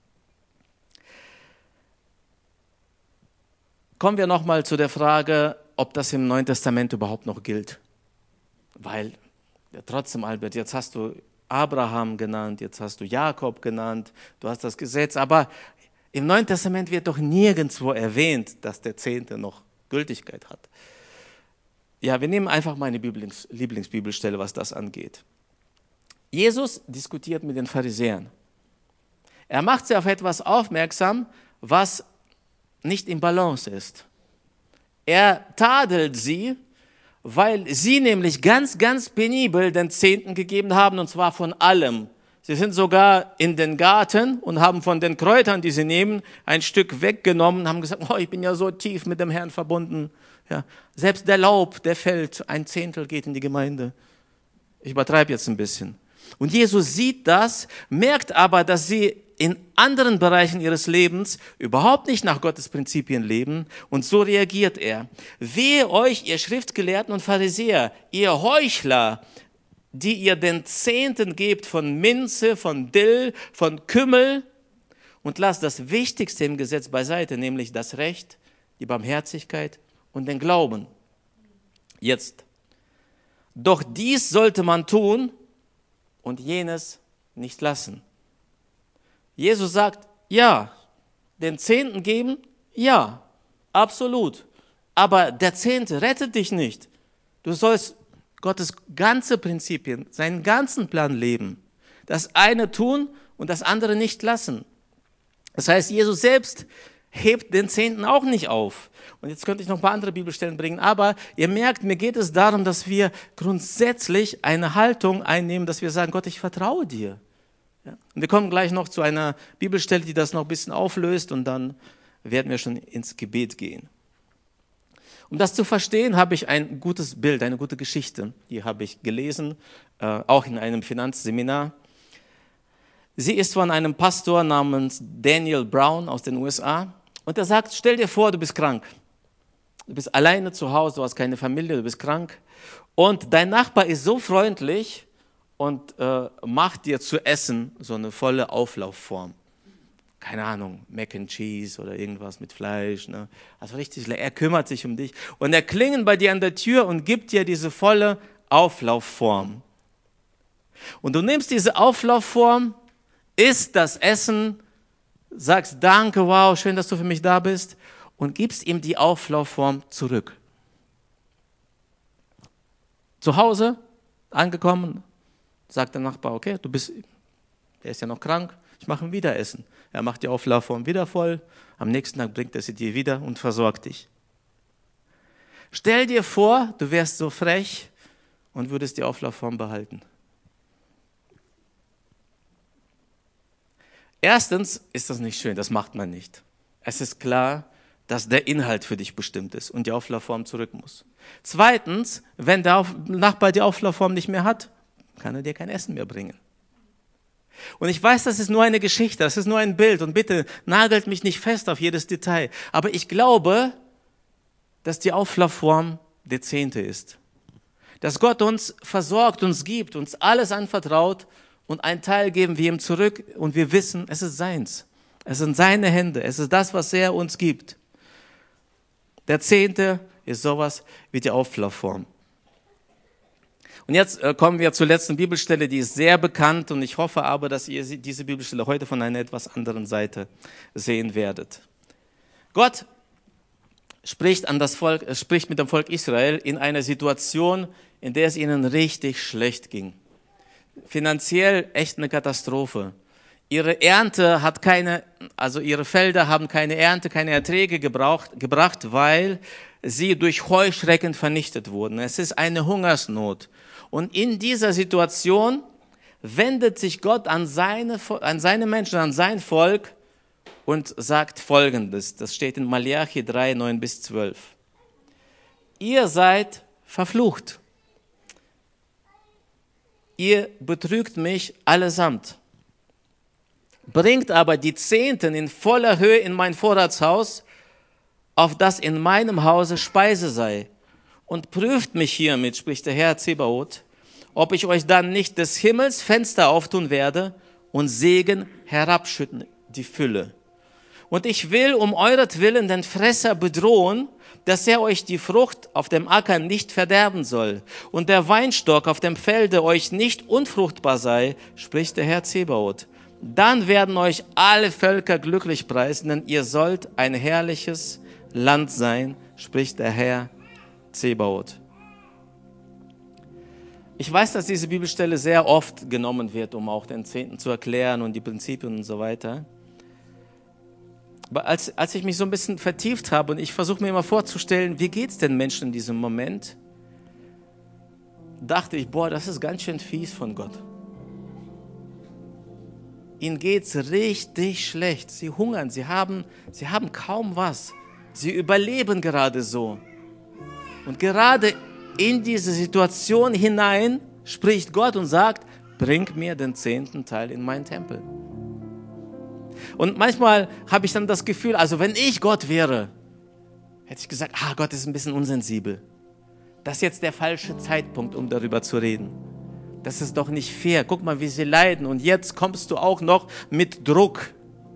A: Kommen wir nochmal zu der Frage, ob das im Neuen Testament überhaupt noch gilt. Weil, ja, trotzdem, Albert, jetzt hast du Abraham genannt, jetzt hast du Jakob genannt, du hast das Gesetz, aber im Neuen Testament wird doch nirgendwo erwähnt, dass der 10. noch Gültigkeit hat. Ja, wir nehmen einfach meine Lieblingsbibelstelle, was das angeht. Jesus diskutiert mit den Pharisäern. Er macht sie auf etwas aufmerksam, was nicht im Balance ist. Er tadelt sie, weil sie nämlich ganz, ganz penibel den 10. gegeben haben, und zwar von allem. Sie sind sogar in den Garten und haben von den Kräutern, die sie nehmen, ein Stück weggenommen, haben gesagt, oh, ich bin ja so tief mit dem Herrn verbunden. Ja, selbst der Laub, der fällt, 1/10 geht in die Gemeinde. Ich übertreibe jetzt ein bisschen. Und Jesus sieht das, merkt aber, dass sie in anderen Bereichen ihres Lebens überhaupt nicht nach Gottes Prinzipien leben. Und so reagiert er. Wehe euch, ihr Schriftgelehrten und Pharisäer, ihr Heuchler, die ihr den 10. gebt von Minze, von Dill, von Kümmel und lasst das Wichtigste im Gesetz beiseite, nämlich das Recht, die Barmherzigkeit und den Glauben. Jetzt. Doch dies sollte man tun und jenes nicht lassen. Jesus sagt, ja, den 10. geben, ja, absolut. Aber der 10. rettet dich nicht. Du sollst Gottes ganze Prinzipien, seinen ganzen Plan leben. Das eine tun und das andere nicht lassen. Das heißt, Jesus selbst hebt den 10. auch nicht auf. Und jetzt könnte ich noch ein paar andere Bibelstellen bringen, aber ihr merkt, mir geht es darum, dass wir grundsätzlich eine Haltung einnehmen, dass wir sagen, Gott, ich vertraue dir. Ja? Und wir kommen gleich noch zu einer Bibelstelle, die das noch ein bisschen auflöst, und dann werden wir schon ins Gebet gehen. Um das zu verstehen, habe ich ein gutes Bild, eine gute Geschichte, die habe ich gelesen, auch in einem Finanzseminar. Sie ist von einem Pastor namens Daniel Brown aus den USA. Und er sagt, stell dir vor, du bist krank. Du bist alleine zu Hause, du hast keine Familie, du bist krank. Und dein Nachbar ist so freundlich und macht dir zu essen so eine volle Auflaufform. Keine Ahnung, Mac and Cheese oder irgendwas mit Fleisch. Ne? Also richtig, er kümmert sich um dich. Und er klingelt bei dir an der Tür und gibt dir diese volle Auflaufform. Und du nimmst diese Auflaufform, isst das Essen, sagst danke, wow, schön, dass du für mich da bist, und gibst ihm die Auflaufform zurück. Zu Hause, angekommen, sagt der Nachbar, okay, er ist ja noch krank, ich mache ihm wieder Essen. Er macht die Auflaufform wieder voll, am nächsten Tag bringt er sie dir wieder und versorgt dich. Stell dir vor, du wärst so frech und würdest die Auflaufform behalten. Erstens ist das nicht schön, das macht man nicht. Es ist klar, dass der Inhalt für dich bestimmt ist und die Auflaufform zurück muss. Zweitens, wenn der Nachbar die Auflaufform nicht mehr hat, kann er dir kein Essen mehr bringen. Und ich weiß, das ist nur eine Geschichte, das ist nur ein Bild und bitte nagelt mich nicht fest auf jedes Detail. Aber ich glaube, dass die Auflaufform der Zehnte ist. Dass Gott uns versorgt, uns gibt, uns alles anvertraut und einen Teil geben wir ihm zurück und wir wissen, es ist seins. Es sind seine Hände, es ist das, was er uns gibt. Der Zehnte ist sowas wie die Auflaufform. Und jetzt kommen wir zur letzten Bibelstelle, die ist sehr bekannt und ich hoffe aber, dass ihr diese Bibelstelle heute von einer etwas anderen Seite sehen werdet. Gott spricht mit dem Volk Israel in einer Situation, in der es ihnen richtig schlecht ging. Finanziell echt eine Katastrophe. Ihre Felder haben keine Ernte, keine Erträge gebracht, weil sie durch Heuschrecken vernichtet wurden. Es ist eine Hungersnot. Und in dieser Situation wendet sich Gott an seine Menschen, an sein Volk und sagt Folgendes. Das steht in Malachi 3, 9-12. Ihr seid verflucht. Ihr betrügt mich allesamt. Bringt aber die Zehnten in voller Höhe in mein Vorratshaus, auf das in meinem Hause Speise sei. Und prüft mich hiermit, spricht der Herr Zebaoth, ob ich euch dann nicht des Himmels Fenster auftun werde und Segen herabschütten, die Fülle. Und ich will um euretwillen den Fresser bedrohen, dass er euch die Frucht auf dem Acker nicht verderben soll und der Weinstock auf dem Felde euch nicht unfruchtbar sei, spricht der Herr Zebaoth. Dann werden euch alle Völker glücklich preisen, denn ihr sollt ein herrliches Land sein, spricht der Herr Zebaoth. Ich weiß, dass diese Bibelstelle sehr oft genommen wird, um auch den Zehnten zu erklären und die Prinzipien und so weiter. Aber als ich mich so ein bisschen vertieft habe und ich versuche mir immer vorzustellen, wie geht es den Menschen in diesem Moment, dachte ich, das ist ganz schön fies von Gott. Ihnen geht's richtig schlecht. Sie hungern, sie haben kaum was. Sie überleben gerade so. Und gerade in diese Situation hinein spricht Gott und sagt, bring mir den 10. Teil in meinen Tempel. Und manchmal habe ich dann das Gefühl, also wenn ich Gott wäre, hätte ich gesagt, Gott ist ein bisschen unsensibel. Das ist jetzt der falsche Zeitpunkt, um darüber zu reden. Das ist doch nicht fair. Guck mal, wie sie leiden. Und jetzt kommst du auch noch mit Druck.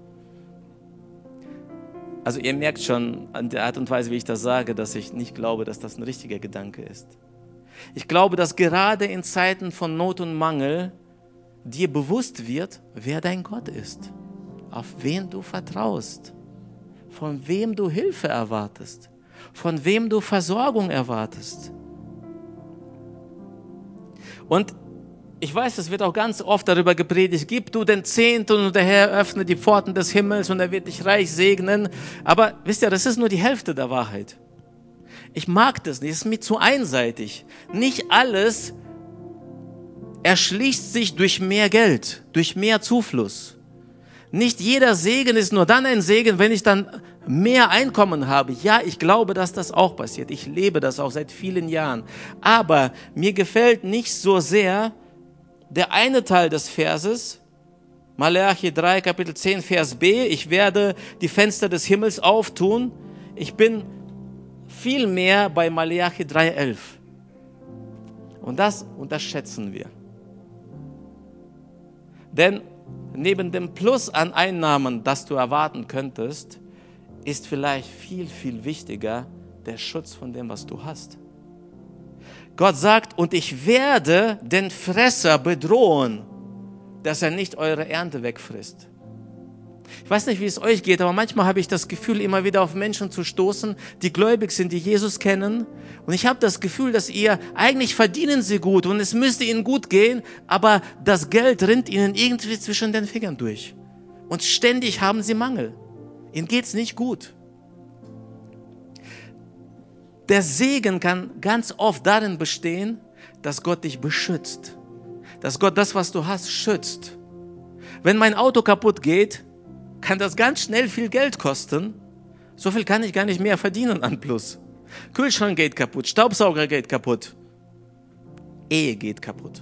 A: Also ihr merkt schon an der Art und Weise, wie ich das sage, dass ich nicht glaube, dass das ein richtiger Gedanke ist. Ich glaube, dass gerade in Zeiten von Not und Mangel dir bewusst wird, wer dein Gott ist, auf wen du vertraust, von wem du Hilfe erwartest, von wem du Versorgung erwartest. Und ich weiß, es wird auch ganz oft darüber gepredigt, gib du den 10. und der Herr öffne die Pforten des Himmels und er wird dich reich segnen. Aber wisst ihr, das ist nur die Hälfte der Wahrheit. Ich mag das nicht, es ist mir zu einseitig. Nicht alles erschließt sich durch mehr Geld, durch mehr Zufluss. Nicht jeder Segen ist nur dann ein Segen, wenn ich dann mehr Einkommen habe. Ja, ich glaube, dass das auch passiert. Ich lebe das auch seit vielen Jahren. Aber mir gefällt nicht so sehr der eine Teil des Verses, Malachi 3, Kapitel 10, Vers B, ich werde die Fenster des Himmels auftun. Ich bin viel mehr bei Malachi 3, 11. Und das unterschätzen wir. Denn neben dem Plus an Einnahmen, das du erwarten könntest, ist vielleicht viel, viel wichtiger der Schutz von dem, was du hast. Gott sagt, und ich werde den Fresser bedrohen, dass er nicht eure Ernte wegfrisst. Ich weiß nicht, wie es euch geht, aber manchmal habe ich das Gefühl, immer wieder auf Menschen zu stoßen, die gläubig sind, die Jesus kennen. Und ich habe das Gefühl, dass eigentlich verdienen sie gut und es müsste ihnen gut gehen, aber das Geld rinnt ihnen irgendwie zwischen den Fingern durch. Und ständig haben sie Mangel. Ihnen geht's nicht gut. Der Segen kann ganz oft darin bestehen, dass Gott dich beschützt. Dass Gott das, was du hast, schützt. Wenn mein Auto kaputt geht, kann das ganz schnell viel Geld kosten, So viel kann ich gar nicht mehr verdienen an Plus. Kühlschrank geht kaputt, Staubsauger geht kaputt, Ehe geht kaputt.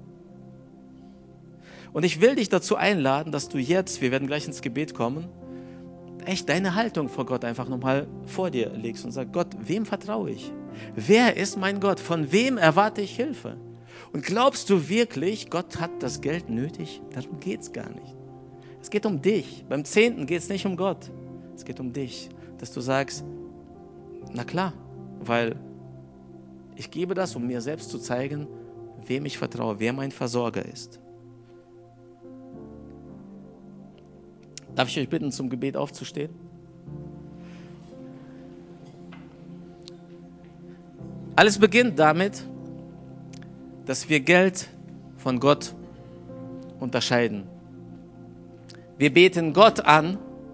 A: Und ich will dich dazu einladen, dass du jetzt, wir werden gleich ins Gebet kommen, echt deine Haltung vor Gott einfach nochmal vor dir legst und sagst, Gott, wem vertraue ich? Wer ist mein Gott? Von wem erwarte ich Hilfe? Und glaubst du wirklich, Gott hat das Geld nötig? Darum geht es gar nicht. Es geht um dich. Beim 10. geht es nicht um Gott. Es geht um dich, dass du sagst, na klar, weil ich gebe das, um mir selbst zu zeigen, wem ich vertraue, wer mein Versorger ist. Darf ich euch bitten, zum Gebet aufzustehen? Alles beginnt damit, dass wir Geld von Gott unterscheiden. Wir beten Gott an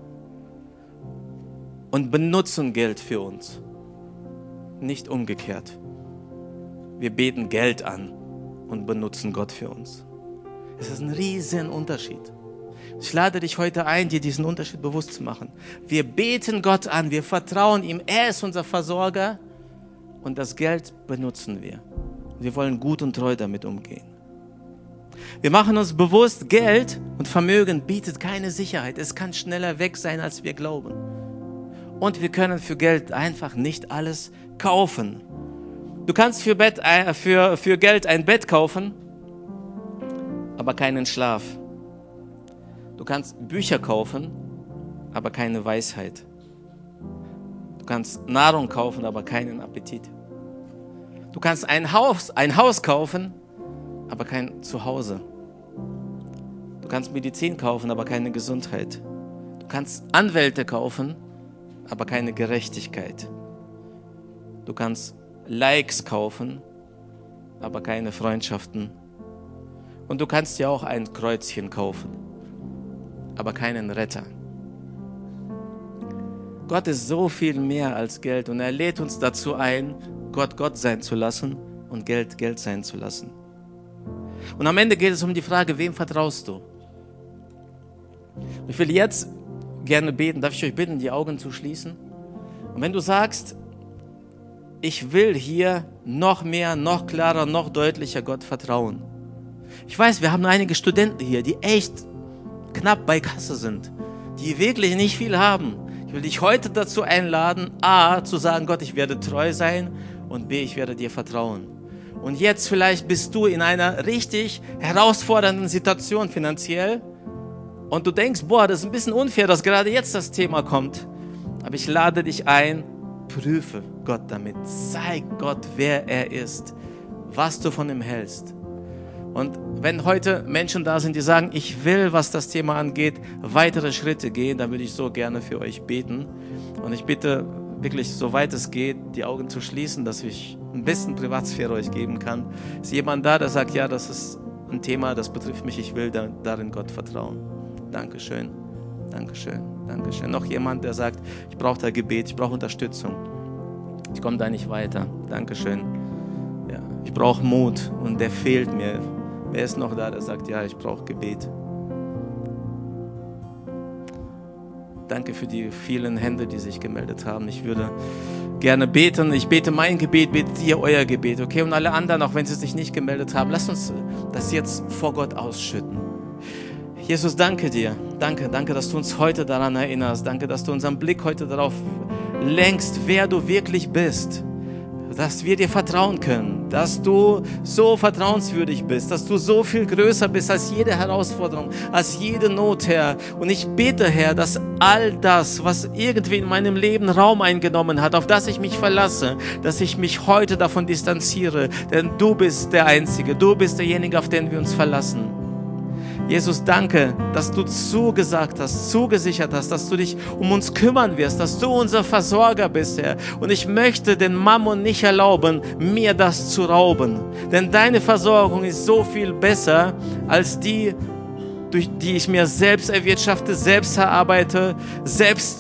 A: und benutzen Geld für uns. Nicht umgekehrt. Wir beten Geld an und benutzen Gott für uns. Es ist ein riesen Unterschied. Ich lade dich heute ein, dir diesen Unterschied bewusst zu machen. Wir beten Gott an, wir vertrauen ihm, er ist unser Versorger und das Geld benutzen wir. Wir wollen gut und treu damit umgehen. Wir machen uns bewusst, Geld und Vermögen bietet keine Sicherheit. Es kann schneller weg sein, als wir glauben. Und wir können für Geld einfach nicht alles kaufen. Du kannst für Geld ein Bett kaufen, aber keinen Schlaf. Du kannst Bücher kaufen, aber keine Weisheit. Du kannst Nahrung kaufen, aber keinen Appetit. Du kannst ein Haus kaufen, aber kein Zuhause. Du kannst Medizin kaufen, aber keine Gesundheit. Du kannst Anwälte kaufen, aber keine Gerechtigkeit. Du kannst Likes kaufen, aber keine Freundschaften. Und du kannst dir auch ein Kreuzchen kaufen, aber keinen Retter. Gott ist so viel mehr als Geld und er lädt uns dazu ein, Gott Gott sein zu lassen und Geld Geld sein zu lassen. Und am Ende geht es um die Frage, wem vertraust du? Ich will jetzt gerne beten, darf ich euch bitten, die Augen zu schließen? Und wenn du sagst, ich will hier noch mehr, noch klarer, noch deutlicher Gott vertrauen. Ich weiß, wir haben einige Studenten hier, die echt knapp bei Kasse sind, die wirklich nicht viel haben. Ich will dich heute dazu einladen, A, zu sagen, Gott, ich werde treu sein und B, ich werde dir vertrauen. Und jetzt vielleicht bist du in einer richtig herausfordernden Situation finanziell und du denkst, boah, das ist ein bisschen unfair, dass gerade jetzt das Thema kommt. Aber ich lade dich ein, prüfe Gott damit. Zeig Gott, wer er ist, was du von ihm hältst. Und wenn heute Menschen da sind, die sagen, ich will, was das Thema angeht, weitere Schritte gehen, dann würde ich so gerne für euch beten. Und ich bitte wirklich, soweit es geht, die Augen zu schließen, dass ich ein bisschen Privatsphäre euch geben kann. Ist jemand da, der sagt, ja, das ist ein Thema, das betrifft mich, ich will darin Gott vertrauen. Dankeschön, Dankeschön, Dankeschön. Noch jemand, der sagt, ich brauche da Gebet, ich brauche Unterstützung. Ich komme da nicht weiter. Dankeschön. Ja, ich brauche Mut und der fehlt mir. Wer ist noch da, der sagt, ja, ich brauche Gebet? Danke für die vielen Hände, die sich gemeldet haben. Ich würde gerne beten. Ich bete mein Gebet, betet ihr euer Gebet, okay? Und alle anderen, auch wenn sie sich nicht gemeldet haben, lasst uns das jetzt vor Gott ausschütten. Jesus, danke dir. Danke, dass du uns heute daran erinnerst. Danke, dass du unseren Blick heute darauf lenkst, wer du wirklich bist. Dass wir dir vertrauen können, dass du so vertrauenswürdig bist, dass du so viel größer bist als jede Herausforderung, als jede Not, Herr. Und ich bete, Herr, dass all das, was irgendwie in meinem Leben Raum eingenommen hat, auf das ich mich verlasse, dass ich mich heute davon distanziere, denn du bist der Einzige, du bist derjenige, auf den wir uns verlassen. Jesus, danke, dass du zugesagt hast, zugesichert hast, dass du dich um uns kümmern wirst, dass du unser Versorger bist, Herr. Und ich möchte den Mammon nicht erlauben, mir das zu rauben. Denn deine Versorgung ist so viel besser als die, durch die ich mir selbst erwirtschafte, selbst erarbeite, selbst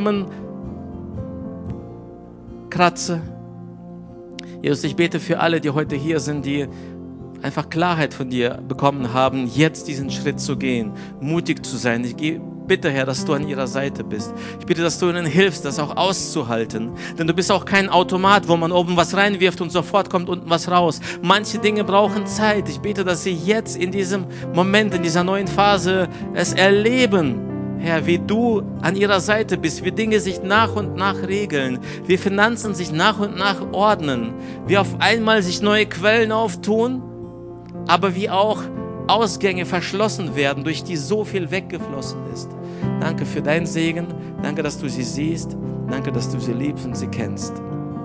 A: zusammenkratze. Jesus, ich bete für alle, die heute hier sind, die einfach Klarheit von dir bekommen haben, jetzt diesen Schritt zu gehen, mutig zu sein. Ich bitte bitte, Herr, dass du an ihrer Seite bist. Ich bitte, dass du ihnen hilfst, das auch auszuhalten. Denn du bist auch kein Automat, wo man oben was reinwirft und sofort kommt unten was raus. Manche Dinge brauchen Zeit. Ich bete, dass sie jetzt in diesem Moment, in dieser neuen Phase es erleben, Herr, wie du an ihrer Seite bist, wie Dinge sich nach und nach regeln, wie Finanzen sich nach und nach ordnen, wie auf einmal sich neue Quellen auftun, aber wie auch Ausgänge verschlossen werden, durch die so viel weggeflossen ist. Danke für deinen Segen, danke, dass du sie siehst, danke, dass du sie liebst und sie kennst.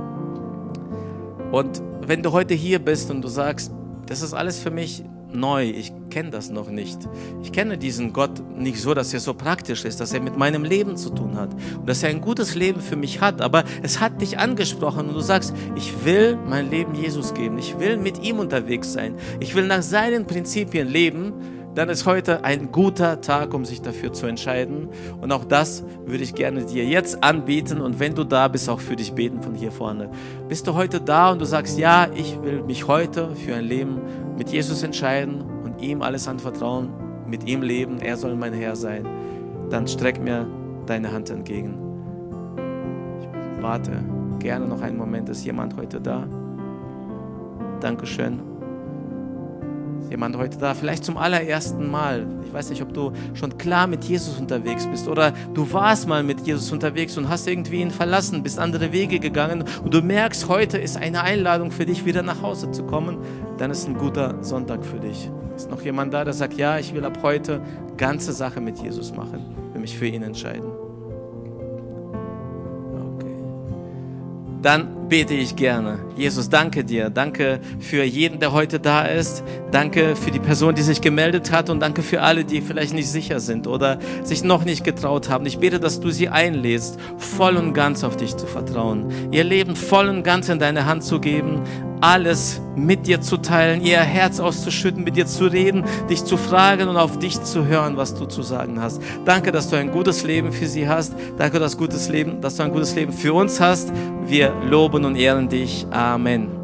A: Und wenn du heute hier bist und du sagst, das ist alles für mich neu, ich kenne das noch nicht. Ich kenne diesen Gott nicht so, dass er so praktisch ist, dass er mit meinem Leben zu tun hat und dass er ein gutes Leben für mich hat, aber es hat dich angesprochen und du sagst, ich will mein Leben Jesus geben, ich will mit ihm unterwegs sein, ich will nach seinen Prinzipien leben, dann ist heute ein guter Tag, um sich dafür zu entscheiden. Und auch das würde ich gerne dir jetzt anbieten und wenn du da bist, auch für dich beten von hier vorne. Bist du heute da und du sagst, ja, ich will mich heute für ein Leben mit Jesus entscheiden und ihm alles anvertrauen, mit ihm leben, er soll mein Herr sein, dann streck mir deine Hand entgegen. Ich warte gerne noch einen Moment, ist jemand heute da? Dankeschön. Ist jemand heute da? Vielleicht zum allerersten Mal. Ich weiß nicht, ob du schon klar mit Jesus unterwegs bist oder du warst mal mit Jesus unterwegs und hast irgendwie ihn verlassen, bist andere Wege gegangen und du merkst, heute ist eine Einladung für dich, wieder nach Hause zu kommen. Dann ist ein guter Sonntag für dich. Ist noch jemand da, der sagt, ja, ich will ab heute ganze Sache mit Jesus machen, will mich für ihn entscheiden. Okay. Dann bete ich gerne. Jesus, danke dir. Danke für jeden, der heute da ist. Danke für die Person, die sich gemeldet hat und danke für alle, die vielleicht nicht sicher sind oder sich noch nicht getraut haben. Ich bete, dass du sie einlädst, voll und ganz auf dich zu vertrauen, ihr Leben voll und ganz in deine Hand zu geben, alles mit dir zu teilen, ihr Herz auszuschütten, mit dir zu reden, dich zu fragen und auf dich zu hören, was du zu sagen hast. Danke, dass du ein gutes Leben für sie hast. Danke, dass du ein gutes Leben für uns hast. Wir loben und ehren dich. Amen.